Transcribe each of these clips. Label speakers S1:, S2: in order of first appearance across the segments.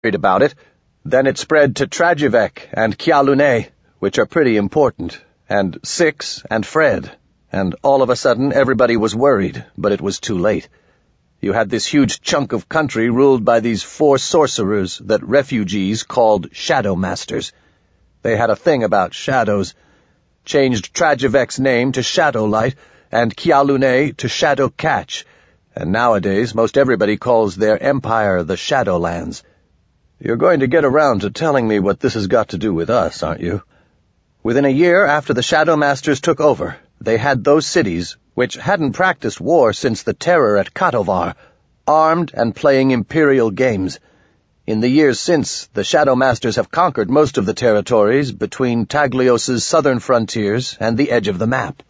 S1: worried about it. Then it spread to Tragivec and Kyaluné, which are pretty important, and Six and Fred, and all of a sudden everybody was worried, but it was too late. You had this huge chunk of country ruled by these 4 sorcerers that refugees called Shadow Masters. They had a thing about shadows, changed Tragivec's name to Shadowlight and Kyaluné to Shadowcatch, and nowadays most everybody calls their empire the Shadowlands. You're going to get around to telling me what this has got to do with us, aren't you? Within a year after the Shadow Masters took over, they had those cities, which hadn't practiced war since the terror at Katovar, armed and playing imperial games. In the years since, the Shadow Masters have conquered most of the territories between Taglios's southern frontiers and the edge of the map.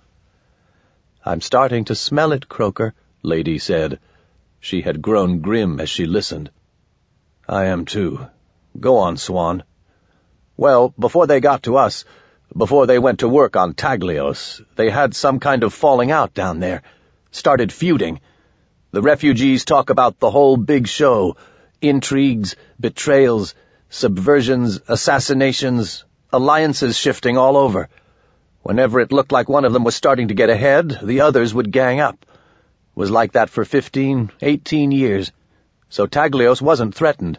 S1: "I'm starting to smell it, Croker," Lady said. She had grown grim as she listened. "I am too. Go on, Swan." "Well, before they got to us, before they went to work on Taglios, they had some kind of falling out down there, started feuding. The refugees talk about the whole big show, intrigues, betrayals, subversions, assassinations, alliances shifting all over. Whenever it looked like one of them was starting to get ahead, the others would gang up. It was like that for 15, 18 years. So Taglios wasn't threatened.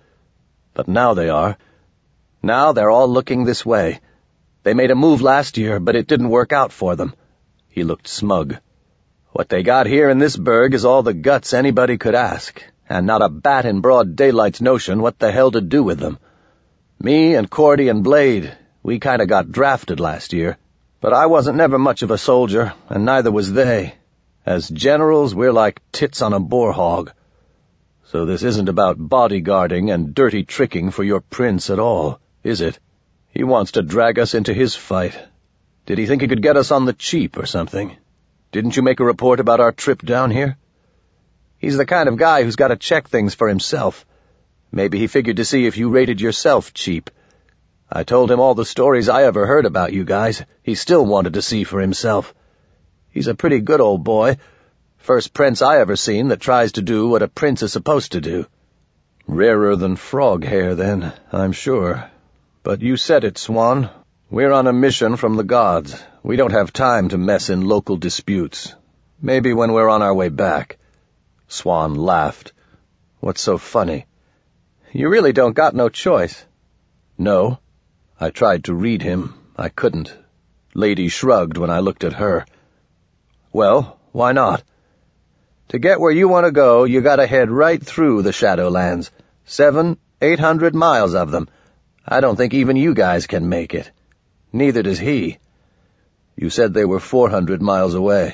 S1: But now they are. Now they're all looking this way. They made a move last year, but it didn't work out for them." He looked smug. "What they got here in this burg is all the guts anybody could ask, and not a bat in broad daylight's notion what the hell to do with them. Me and Cordy and Blade, we kinda got drafted last year, but I wasn't never much of a soldier, and neither was they. As generals, we're like tits on a boar hog. So this isn't about bodyguarding and dirty tricking for your prince at all, is it? He wants to drag us into his fight. Did he think he could get us on the cheap or something? Didn't you make a report about our trip down here? He's the kind of guy who's got to check things for himself. Maybe he figured to see if you rated yourself cheap. I told him all the stories I ever heard about you guys. He still wanted to see for himself. He's a pretty good old boy. First prince I ever seen that tries to do what a prince is supposed to do. Rarer than frog hair, then, I'm sure. But you said it, Swan. We're on a mission from the gods. We don't have time to mess in local disputes. Maybe when we're on our way back." Swan laughed. "What's so funny?" "You really don't got no choice." "No. I tried to read him. I couldn't." Lady shrugged when I looked at her. "Well, why not?" "To get where you want to go, you gotta head right through the Shadowlands. 700-800 miles of them. I don't think even you guys can make it. Neither does he." "You said they were 400 miles away."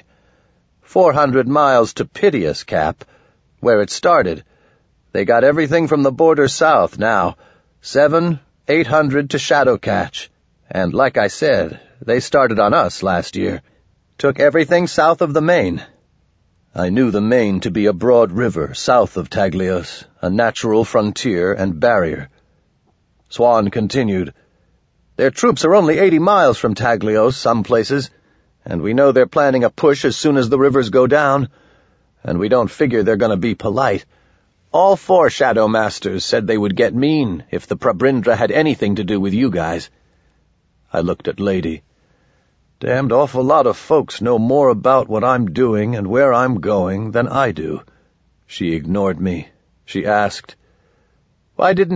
S1: 400 miles to Piteous, Cap, where it started. They got everything from the border south now. 700-800 to Shadowcatch. And like I said, they started on us last year. Took everything south of the main. I knew the main to be a broad river south of Taglios, a natural frontier and barrier. Swan continued, "Their troops are only 80 miles from Taglios, some places, and we know they're planning a push as soon as the rivers go down, and we don't figure they're going to be polite. All 4 Shadow Masters said they would get mean if the Prabrindra had anything to do with you guys." I looked at Lady. "Damned awful lot of folks know more about what I'm doing and where I'm going than I do." She ignored me. She asked, "Why didn't